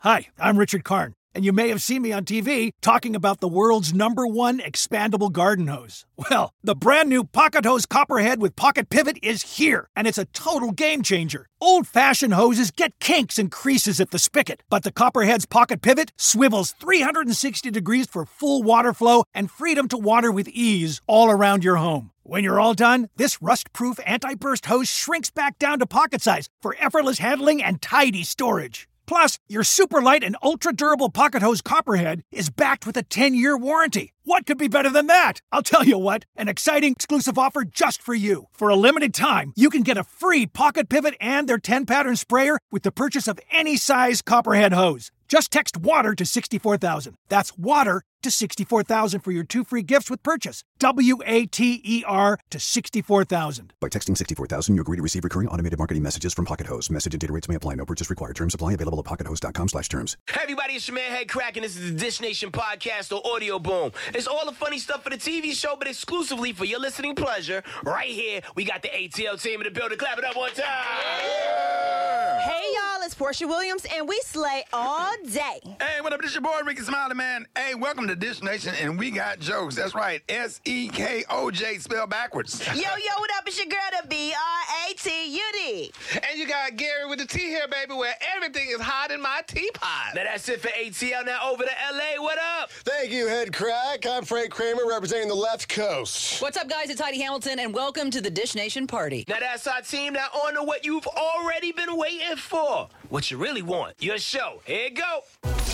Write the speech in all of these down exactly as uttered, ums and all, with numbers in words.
Hi, I'm Richard Karn, and you may have seen me on T V talking about the world's number one expandable garden hose. Well, the brand new Pocket Hose Copperhead with Pocket Pivot is here, and it's a total game changer. Old-fashioned hoses get kinks and creases at the spigot, but the Copperhead's Pocket Pivot swivels three hundred sixty degrees for full water flow and freedom to water with ease all around your home. When you're all done, this rust-proof anti-burst hose shrinks back down to pocket size for effortless handling and tidy storage. Plus, your super light and ultra-durable Pocket Hose Copperhead is backed with a ten-year warranty. What could be better than that? I'll tell you what, an exciting exclusive offer just for you. For a limited time, you can get a free Pocket Pivot and their ten-pattern sprayer with the purchase of any size Copperhead hose. Just text WATER to sixty-four thousand. That's WATER to sixty-four thousand for your two free gifts with purchase. W A T E R to sixty-four thousand. By texting sixty-four thousand, you agree to receive recurring automated marketing messages from Pocket Hose. Message and data rates may apply. No purchase required. Terms apply. Available at pockethose.com slash terms. Hey everybody, it's your man Head Crack, and this is the Dish Nation podcast or Audio Boom. It's all the funny stuff for the T V show, but exclusively for your listening pleasure. Right here, we got the A T L team in the building. Clap it up one time. Yeah. Hey y'all, it's Portia Williams, and we slay all day. Hey, what up? This your boy Ricky Smiley, man. Hey, welcome to Dish Nation, and we got jokes. That's right, S E K O J spelled backwards. Yo, yo, what up? It's your girl, the B R A T U D. And you got Gary with the tea here, baby, where everything is hot in my teapot. Now that's it for A T L. Now over to L A. What up? Thank you, Head Crack. I'm Frank Kramer, representing the left coast. What's up, guys? It's Heidi Hamilton, and welcome to the Dish Nation party. Now that's our team. Now on to what you've already been waiting for. What you really want. Your show. Here you go.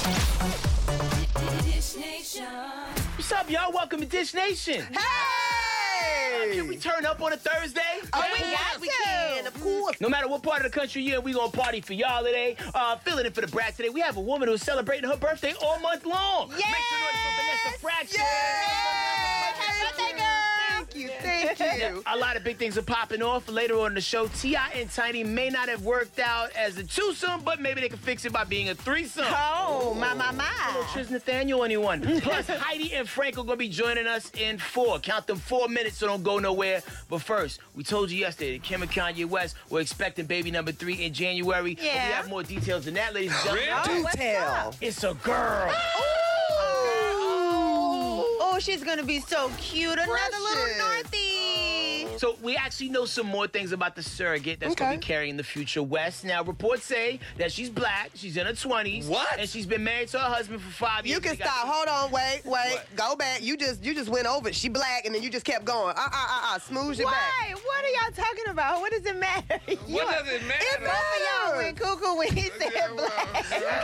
Dish Nation. What's up, y'all? Welcome to Dish Nation. Hey! Uh, can we turn up on a Thursday? Oh, we got we can, of course. No matter what part of the country you're in, we gonna party for y'all today. Uh, filling in for the brats today. We have a woman who's celebrating her birthday all month long. Yes! Make some noise for Vanessa Fraction. Yes! Happy birthday, girl! Thank you, thank you. A lot of big things are popping off later on in the show. T I and Tiny may not have worked out as a twosome, but maybe they can fix it by being a threesome. Oh, my, my, my. No Tris Nathaniel, anyone. Plus, Heidi and Frank are going to be joining us in four. Count them four minutes, so don't go nowhere. But first, we told you yesterday that Kim and Kanye West were expecting baby number three in January. Yeah. But we have more details than that, ladies and gentlemen. Oh, Detail. It's a girl. Oh, she's gonna be so cute. Another Precious. little Northie. So we actually know some more things about the surrogate that's going to be carrying the future West. Now, reports say that she's black, she's in her twenties. What? And she's been married to her husband for five years. You can They got- stop. Hold on. Wait, wait. What? Go back. You just you just went over it. She black, and then you just kept going. Uh, uh, uh, uh. Smooth your back. Why? What are y'all talking about? What does it matter? What does it matter? If both of y'all went cuckoo when he said black.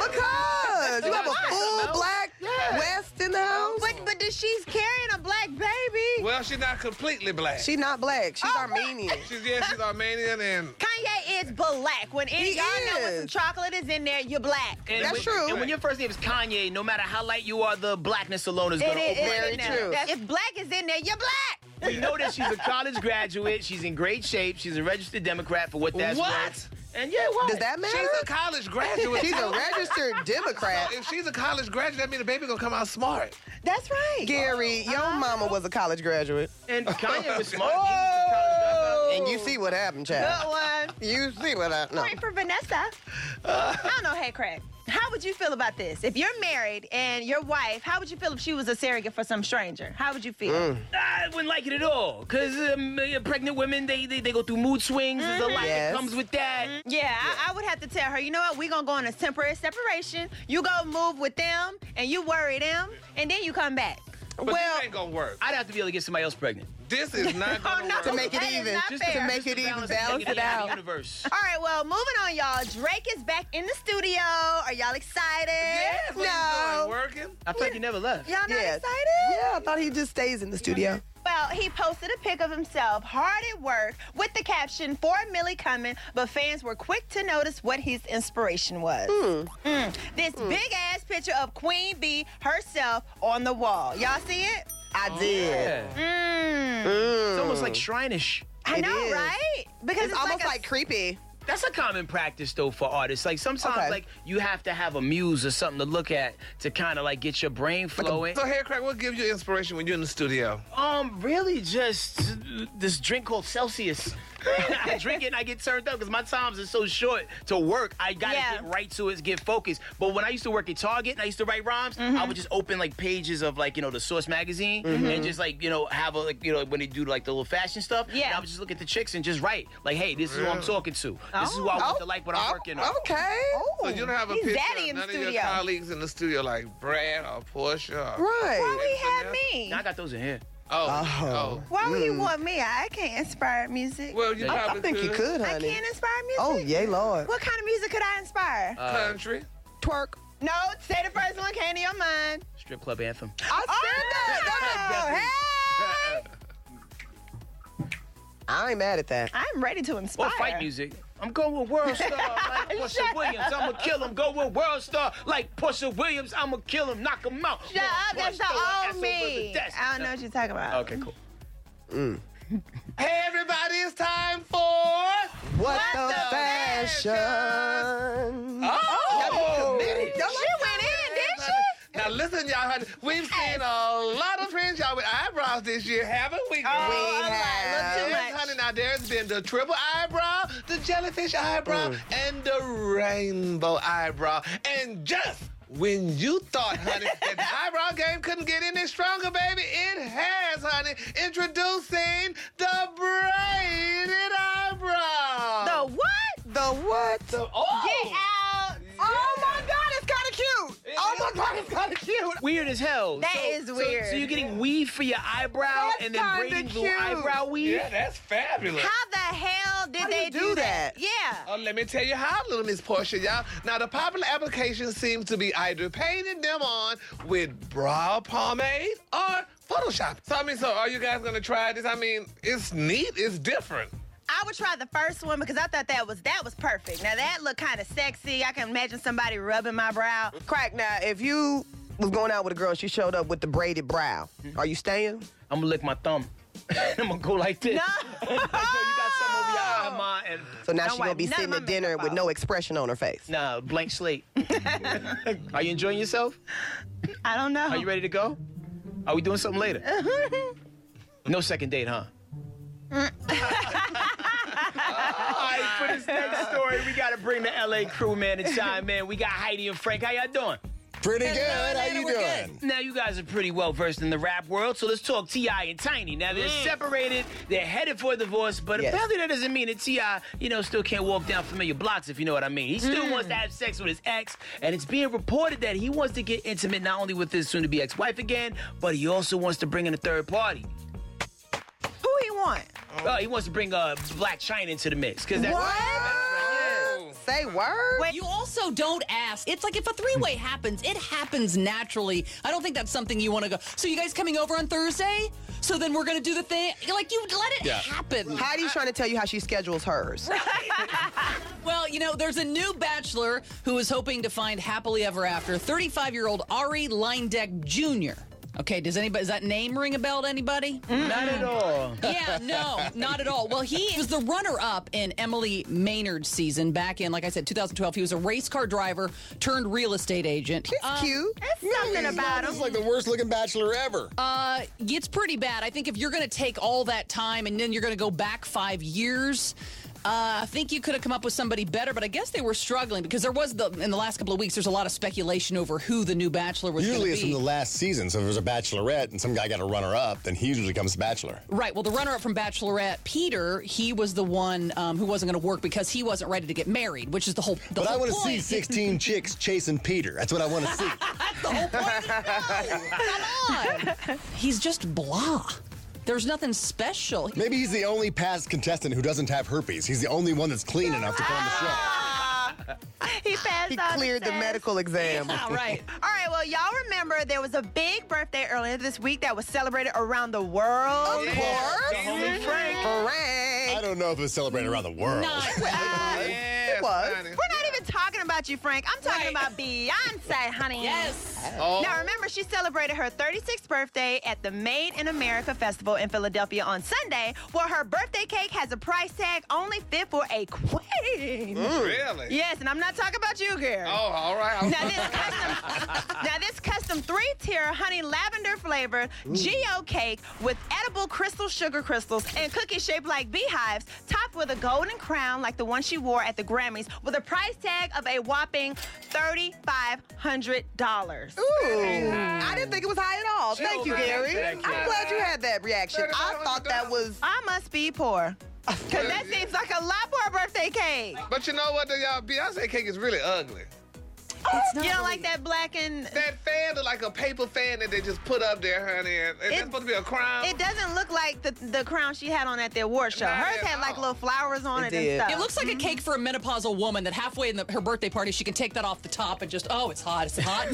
Because you have a full black West in the house. But but does she's carrying a black baby? Well, she's not completely black. She's not black. She's Oh, Armenian. She's, yeah, she's Armenian and... Kanye is black. When any He y'all know when is. some chocolate is in there, you're black. And That's when, true. And when your first name is Kanye, no matter how light you are, the blackness alone is going to It is open. Very in there. true. That's- If black is in there, you're black. We know that she's a college graduate. She's in great shape. She's a registered Democrat for what that's What? worth. And yeah, what? Does that matter? She's a college graduate. She's a registered Democrat. If she's a college graduate, that means the baby gonna come out smart. That's right. Gary, your mama was a college graduate. And Kanye was smart. He was a college dropout. And you see what happened, child. Good one. You see what happened. No. Point for Vanessa. I don't know, hey, Craig. How would you feel about this? If you're married and your wife, how would you feel if she was a surrogate for some stranger? How would you feel? Mm. I wouldn't like it at all. Because um, uh, pregnant women, they, they they go through mood swings. There's a lot Yes. that comes with that. Yeah, I, I would have to tell her, you know what, we're going to go on a temporary separation. You go move with them, and you worry them, and then you come back. But Well, this ain't gonna work. I'd have to be able to get somebody else pregnant. This is not gonna Oh, no. work. to make it That is even. not Just fair. to make it even, balance it the out. universe. All right, well, moving on, y'all. Drake is back in the studio. Are y'all excited? Yes, what you doing? Working? I feel like you never left. Y'all not Yeah. excited? Yeah, I thought he just stays in the studio. Well, he posted a pic of himself hard at work with the caption, "For a Millie coming," but fans were quick to notice what his inspiration was. Mm. This big-ass picture of Queen Bee herself on the wall. Y'all see it? I did. Yeah. Mm. It's almost like shrine-ish. I It know, is. right? Because It's, it's, almost like, like, a, creepy. That's a common practice, though, for artists. Like, sometimes, Okay. like, you have to have a muse or something to look at to kind of, like, get your brain flowing. So, Hair Crack, what gives you inspiration when you're in the studio? Um, really just this drink called Celsius. I drink it and I get turned up because my times are so short to work. I gotta Yeah. get right to it, get focused. But when I used to work at Target and I used to write rhymes, Mm-hmm. I would just open like pages of like, you know, the Source magazine Mm-hmm. and just like, you know, have a like, you know, when they do like the little fashion stuff. Yeah. And I would just look at the chicks and just write like, hey, this is who I'm talking to. This is who I want to like what I'm Oh, working on. Okay. So you don't have a He's picture daddy of in the none of your studio. colleagues in the studio like Brad or Portia? Or, Right. Why would he have me? Now I got those in here. Oh, Oh. oh. Why would he want me? I can't inspire music. Well, you I- I probably I think you could, I honey. can't inspire music. Oh, yay, Lord. What kind of music could I inspire? Country. Twerk. no, say the first one came to your mind. Strip club anthem. I said that. Oh, hey! I ain't mad at that. I'm ready to inspire. Or fight music. I'm going with World Star like Portia Williams. I'ma kill him. Go with World Star like Portia Williams. I'ma kill him. Knock him out. Shut up, that's the Throw an ass old over me. the desk. I don't know what you're talking about. Okay, cool. Hey, everybody, it's time for. What, the, the fashion? Oh! Committed. Y'all She went in, did she? Now listen, y'all, honey, we've seen a lot of trends, y'all, with eyebrows this year, haven't we? Oh, We I'm like, have. look too Yes, much. honey, now there's been the triple eyebrow, the jellyfish eyebrow, and the rainbow eyebrow. And just when you thought, honey, that the eyebrow game couldn't get any stronger, baby, it has, honey. Introducing the braided eyebrow. The what? The what? The, oh! Get out. Oh, my God, it's kind of cute. Oh, my God, it's kind of cute. Weird as hell. That so, is so- weird. So, you're getting weave for your eyebrow That's and then kinda braiding the cute. eyebrow weave? Yeah, that's fabulous. How the hell did How do they you do that? Yeah. Oh, let me tell you how, little Miss Portia, y'all. Now, the popular application seems to be either painting them on with brow pomade or Photoshop. So, I mean, so are you guys going to try this? I mean, it's neat. It's different. I would try the first one because I thought that was that was perfect. Now that looked kind of sexy. I can imagine somebody rubbing my brow. Crack, now, if you was going out with a girl and she showed up with the braided brow, are you staying? I'm gonna lick my thumb. I'm gonna go like this. No. So you got something over your eye, Ma, and So now Don't she's going to wipe be none of sitting my at dinner makeup with off. no expression on her face. nah, blank slate. Are you enjoying yourself? I don't know. Are you ready to go? Are we doing something later? No second date, huh? All right, for this next story, we got to bring the L A crew, man, to chime in. We got Heidi and Frank. How y'all doing? Pretty good. Hello, How Nana, you we're doing? good. Now, you guys are pretty well versed in the rap world, so let's talk T I and Tiny. Now, they're separated, they're headed for a divorce, but Yes. apparently that doesn't mean that T I, you know, still can't walk down familiar blocks, if you know what I mean. He still wants to have sex with his ex, and it's being reported that he wants to get intimate not only with his soon-to-be ex-wife again, but he also wants to bring in a third party. Who he want? Oh, he wants to bring uh, Black China into the mix, because that's... What? Yeah. Say word? Wait, you also don't ask. It's like if a three-way happens, it happens naturally. I don't think that's something you want to go. So you guys coming over on Thursday? So then we're gonna do the thing. Like you let it Yeah. happen. Heidi's trying to tell you how she schedules hers. Well, you know, there's a new bachelor who is hoping to find happily ever after. thirty-five-year-old Ari Lindeck Junior Okay, does anybody, does that name ring a bell to anybody? Not at all. Yeah, no, not at all. Well, he was the runner-up in Emily Maynard's season back in, like I said, two thousand twelve. He was a race car driver turned real estate agent. He's Um, cute. There's something about This him. is like the worst looking bachelor ever. Uh, it's pretty bad. I think if you're going to take all that time and then you're going to go back five years, uh, I think you could have come up with somebody better. But I guess they were struggling because there was the in the last couple of weeks. There's a lot of speculation over who the new bachelor was going Usually to it's be. from the last season. So if there's a bachelorette and some guy got a runner up, then he usually comes bachelor. Right. Well, the runner-up from Bachelorette, Peter, he was the one um, who wasn't going to work because he wasn't ready to get married, which is the whole. The But whole I want to see point. sixteen chicks chasing Peter. That's what I want to see. That's the whole point of the show. Come on. He's just blah. There's nothing special. Maybe he's the only past contestant who doesn't have herpes. He's the only one that's clean enough to come on the show. He passed He all cleared the tests. medical exam. All right. All right, well, y'all remember there was a big birthday earlier this week that was celebrated around the world. Of course. The homie Frank. I Frank. don't know if it was celebrated around the world. Not Yes, was. honey. We're not even talking about you, Frank. I'm talking Right. about Beyonce, honey. yes. Oh. Now, remember, she celebrated her thirty-sixth birthday at the Made in America Festival in Philadelphia on Sunday, where her birthday cake has a price tag only fit for a queen. Really? Yes, and I'm not talking about you, girl. Oh, all right. Now this custom, now this custom some three-tier honey lavender flavored Geo cake with edible crystal sugar crystals and cookies shaped like beehives, topped with a golden crown like the one she wore at the Grammys, with a price tag of a whopping thirty-five hundred dollars. Ooh, I didn't think it was high at all. Thank you, Gary. I'm Thank you. glad you had that reaction. I thought that was. I must be poor. Because that seems like a lot for a birthday cake. But you know what, though, y'all? Beyonce cake is really ugly. You don't like that black and... That fan look like a paper fan that they just put up there, honey. And It- that's supposed to be a crown. It doesn't look like the, the crown she had on at the award show. Not Hers at had like all. little flowers on It it, did. and stuff. It looks like a cake for a menopausal woman that halfway in the, her birthday party, she can take that off the top and just, oh, it's hot, it's hot.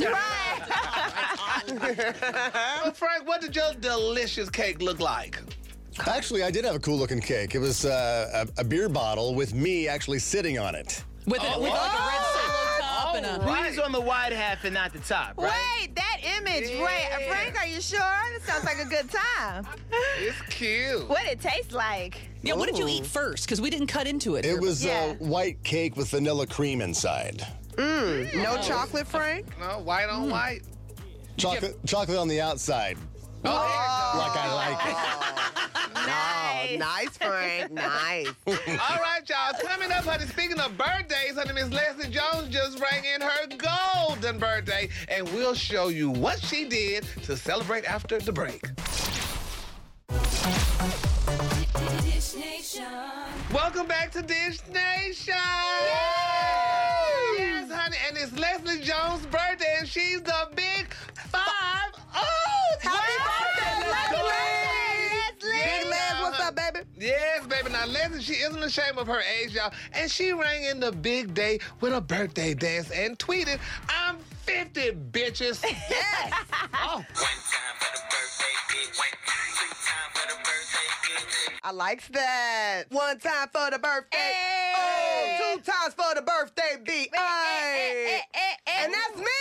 Well, Frank, what did your delicious cake look like? Actually, I did have a cool looking cake. It was uh, a, a beer bottle with me actually sitting on it. With, a, with like a red solo top and a... Please on the wide half and not the top, right? Wait, that image. Wait, Yeah. Frank, are you sure? That sounds like a good time. It's cute. What it tastes like? Yeah, what did you eat first? Because we didn't cut into it. It was Yeah. uh, white cake with vanilla cream inside. No chocolate, Frank? No, white on white. Chocolate, chocolate on the outside, Oh, like I like it. Oh, nice, Frank. Nice. All right, y'all. Coming up, honey, speaking of birthdays, honey, Miss Leslie Jones just rang in her golden birthday, and we'll show you what she did to celebrate after the break. Dish Nation. Welcome back to Dish Nation. Yes, honey, and it's Leslie Jones' birthday, and she's the big five. Oh, Happy birthday, Leslie! Big Les, what's up, baby? Yes, baby. Now, Leslie, she isn't ashamed of her age, y'all. And she rang in the big day with a birthday dance and tweeted, I'm fifty, bitches. Yes. Oh. I likes that. One time for the birthday. Hey. Oh, two times for the birthday beat. Hey. And that's me.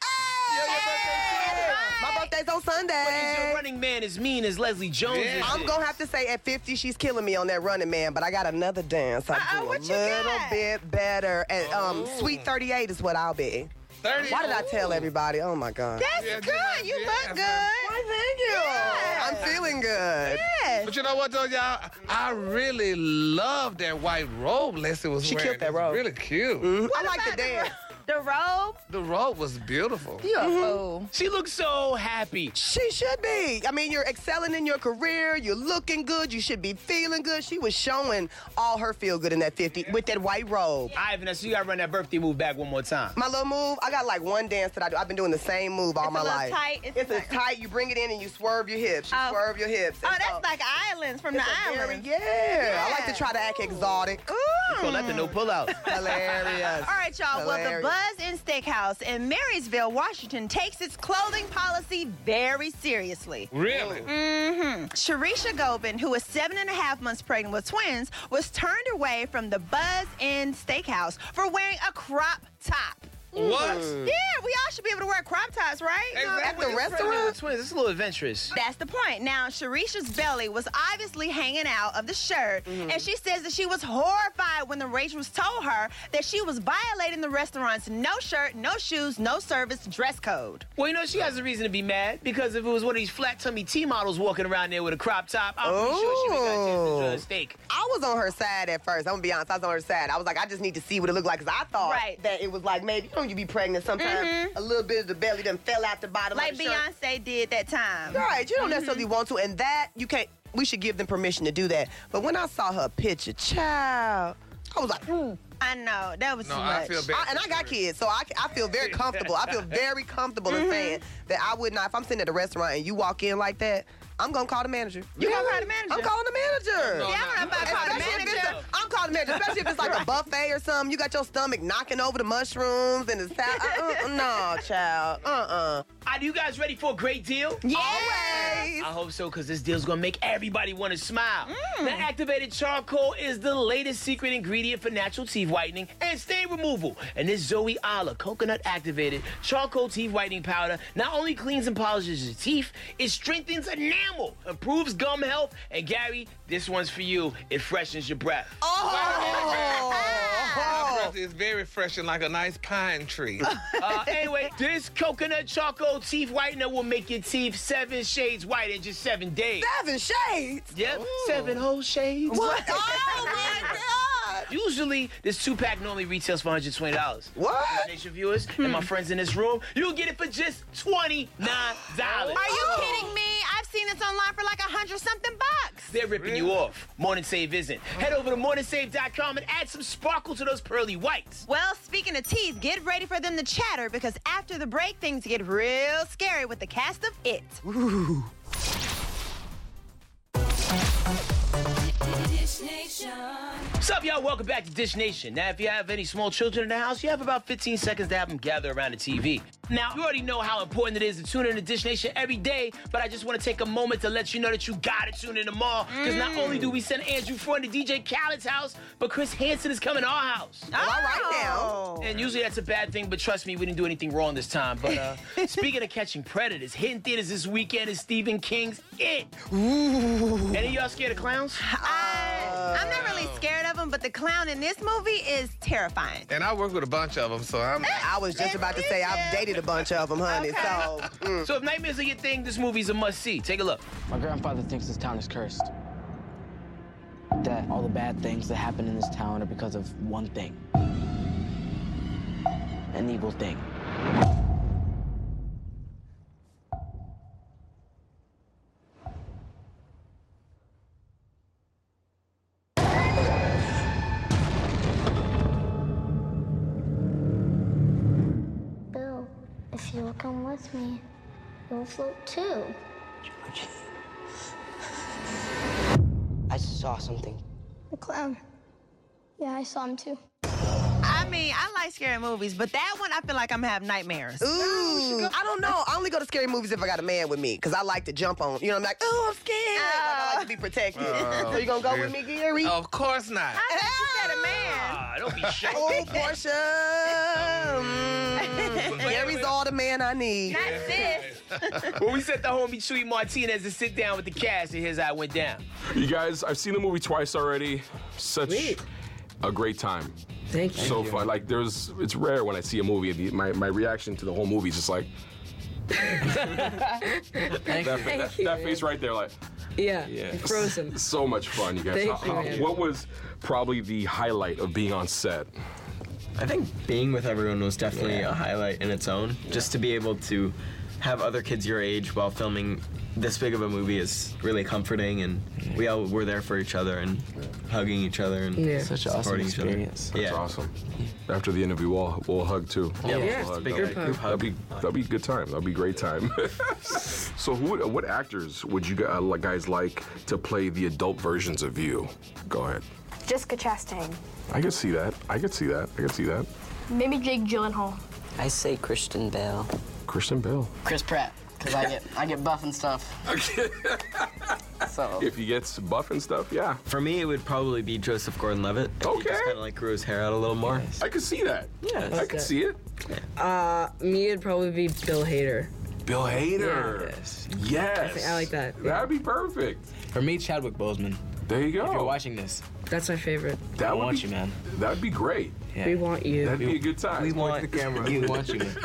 Hey. My birthday's on But is your Sunday. running man as mean as Leslie Jones Yeah. is? I'm gonna have to say at fifty, she's killing me on that running man, but I got another dance. I Uh-uh, do what a you little got? bit better. And um, Sweet thirty-eight is what I'll be. thirty. Why did I tell everybody? Oh my God. That's Yeah, good. yeah, You yeah. look good. Why, thank you. Yeah. I'm feeling good. Yes. But you know what, though, y'all? I really love that white robe Leslie was She wearing. killed that It was robe. really cute. I like the about dance. The robe? The robe was beautiful. You a fool. She looks so happy. She should be. I mean, you're excelling in your career. You're looking good. You should be feeling good. She was showing all her feel good in that fifty with that white robe. Ivan, so you gotta run that birthday move back one more time. My little move, I got like one dance that I do. I've been doing the same move all It's a my little life. tight. It's It's, like- a tight. You bring it in and you swerve your hips. You Oh. swerve your hips. Oh, And that's so like islands from it's the a very- islands. yeah. I like to Yeah. try to act exotic. Ooh. Call that the no pullout. Hilarious. All right, y'all. Well, the Hilarious. Buzz Inn Steakhouse in Marysville, Washington, takes its clothing policy very seriously. Really? Mm-hmm. Sharisha Gobin, who is seven and a half months pregnant with twins, was turned away from the Buzz Inn Steakhouse for wearing a crop top. What? Yeah, we all should be able to wear crop tops, right? Exactly. At the Pregnant restaurant? with twins, it's a little adventurous. That's the point. Now, Sharisha's belly was obviously hanging out of the shirt, and she says that she was horrified when the waitress told her that she was violating the restaurant's no shirt, no shoes, no service dress code. Well, you know, she has a reason to be mad because if it was one of these flat tummy T models walking around there with a crop top, I'm pretty sure she would have got a chance to enjoy a steak. I was on her side at first. I'm gonna be honest. I was on her side. I was like, I just need to see what it looked like because I thought Right. that it was like maybe you know you be pregnant sometimes a little bit of the belly done fell out the bottom. Like of the shirt. Beyonce did that time. Right, you don't necessarily want to, and that you can't. We should give them permission to do that. But when I saw her picture, child, I was like, mm. I know. That was No, too I much. feel bad. I, and I got kids, so I, I feel very comfortable. I feel very comfortable in saying that I would not. If I'm sitting at a restaurant and you walk in like that, I'm gonna call the manager. You gonna call the manager? I'm calling the manager. No, Yeah, I don't know about calling the Especially if it's manager. a- I'm calling the manager, especially if it's like a buffet or something. You got your stomach knocking over the mushrooms and the salad. Uh, uh, no, child. Uh-uh. Are you guys ready for a great deal? Yeah. Always. I hope so, because this deal's gonna make everybody want to smile. Mm. Now, activated charcoal is the latest secret ingredient for natural teeth whitening and stain removal. And this Zoe Ala coconut activated charcoal teeth whitening powder not only cleans and polishes your teeth, it strengthens enamel, improves gum health, and Gary, this one's for you. It freshens your breath. Oh. crunchy. It's very refreshing, like a nice pine tree. Uh, anyway, this coconut charcoal teeth whitener will make your teeth seven shades white in just seven days. Seven shades? Yep, seven whole shades. What? Oh, my God. Usually, this two-pack normally retails for one hundred twenty dollars. What? Nation viewers and my friends in this room, you'll get it for just twenty-nine dollars. Are you kidding me? I've seen this online for like a hundred something bucks. They're ripping you off. Morning Save isn't. Head over to morning save dot com and add some sparkle to those pearly whites. Well, speaking of teeth, get ready for them to chatter because after the break, things get real scary with the cast of It. Ooh. Dish Nation. What's up, y'all? Welcome back to Dish Nation. Now, if you have any small children in the house, you have about fifteen seconds to have them gather around the T V. Now, you already know how important it is to tune in to Dish Nation every day, but I just want to take a moment to let you know that you gotta tune in tomorrow, because not only do we send Andrew Freund to D J Khaled's house, but Chris Hansen is coming to our house. Well, all right now. And usually that's a bad thing, but trust me, we didn't do anything wrong this time. But uh, speaking of catching predators, hitting theaters this weekend is Stephen King's It. Ooh. Any of y'all scared of clowns? I, I'm not really scared of him, but the clown in this movie is terrifying. And I work with a bunch of them, so I'm... I was just about to say I've dated a bunch of them, honey. Okay. So, mm. So if nightmares are your thing, this movie's a must-see. Take a look. My grandfather thinks this town is cursed. That all the bad things that happen in this town are because of one thing. An evil thing. Bill, if you will come with me, you'll float too. Georgie. I saw something. The clown. Yeah, I saw him too. I mean, I like scary movies, but that one, I feel like I'm having nightmares. Ooh, I don't know. I only go to scary movies if I got a man with me, because I like to jump on. You know, I'm like, oh, I'm scared. Like, I like to be protected. Oh, so you gonna go yeah. with me, Gary? Of course not. I thought you said a man. Ah, don't be shy. Oh, Portia. Mm. Gary's all the man I need. Not this. When we sent the homie Chewy Martinez to sit down with the cast, and here's how it went down. You guys, I've seen the movie twice already. Such Sweet. a great time. Thank you. So fun. Like, there's, it's rare when I see a movie. The, my, my reaction to the whole movie is just like, Thank that, that, that face right there, like, Yeah, yeah. frozen. So much fun, you guys. Thank How- you, how- man. what was probably the highlight of being on set? I think being with everyone was definitely a highlight in its own. Just to be able to have other kids your age while filming this big of a movie is really comforting, and we all were there for each other and hugging each other and Yeah. such Such an awesome supporting each other. experience. That's Yeah. awesome. After the interview, we'll, we'll hug too. Yeah, We'll yeah, hug. it's a big That'll group be- hug. That'll be, that'll be a good time. That'll be a great time. So who, would- what actors would you guys like, guys like to play the adult versions of you? Go ahead. Jessica Chastain. I can see that. I can see that. I can see that. Maybe Jake Gyllenhaal. I say Christian Bale. Christian Bale. Chris Pratt, because I get I get buff and stuff. So If he gets buff and stuff, yeah. For me, it would probably be Joseph Gordon-Levitt. If Okay. He just kind of like grew his hair out a little more. I could see that. Yeah. I could see it. Uh, me it'd probably be Bill Hader. Bill Hader. Yes. Yes. I think I like that, yeah. That'd be perfect. For me, Chadwick Boseman. There you go. If you're watching this, That's my favorite. that I would want be, you, man. That'd be great. Yeah. We want you. That'd be a good time. We want the camera. We want you, man.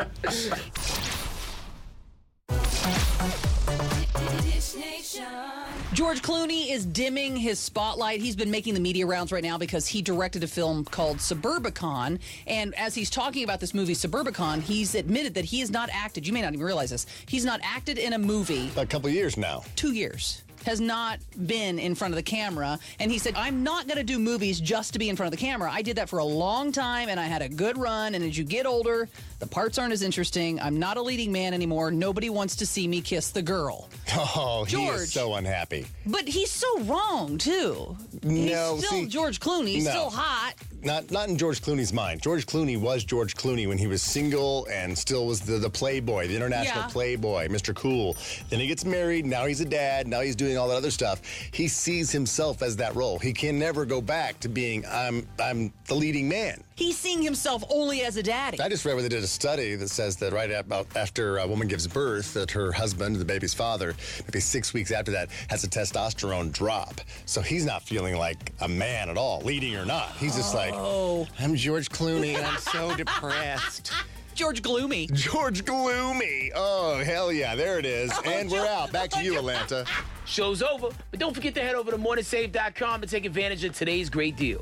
Dish Nation. George Clooney is dimming his spotlight. He's been making the media rounds right now because he directed a film called Suburbicon. And as he's talking about this movie, Suburbicon, he's admitted that he has not acted. You may not even realize this. He's not acted in a movie. A couple of years now. Two years. Has not been in front of the camera. And he said, I'm not going to do movies just to be in front of the camera. I did that for a long time and I had a good run. And as you get older, the parts aren't as interesting. I'm not a leading man anymore. Nobody wants to see me kiss the girl. Oh, he George. is so unhappy. But he's so wrong, too. No, he's still see- George Clooney. He's No. still hot. Not not in George Clooney's mind. George Clooney was George Clooney when he was single and still was the, the playboy, the international Yeah. playboy, Mister Cool. Then he gets married, now he's a dad, now he's doing all that other stuff. He sees himself as that role. He can never go back to being I'm I'm the leading man. He's seeing himself only as a daddy. I just read where they did a study that says that right about after a woman gives birth, that her husband, the baby's father, maybe six weeks after that, has a testosterone drop. So he's not feeling like a man at all, leading or not. He's just like, Oh. I'm George Clooney and I'm so depressed. George Gloomy. George Gloomy. Oh, hell yeah. There it is. And we're out. Back to you, Atlanta. Show's over, but don't forget to head over to morning save dot com to take advantage of today's great deal.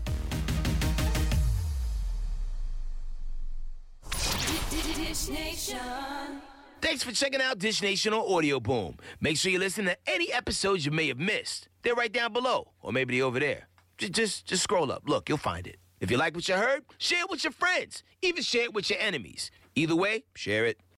Dish Nation. Thanks for checking out Dish Nation on Audio Boom. Make sure you listen to any episodes you may have missed. They're right down below, or maybe they're over there. Just, just, just scroll up. Look, you'll find it. If you like what you heard, share it with your friends. Even share it with your enemies. Either way, share it.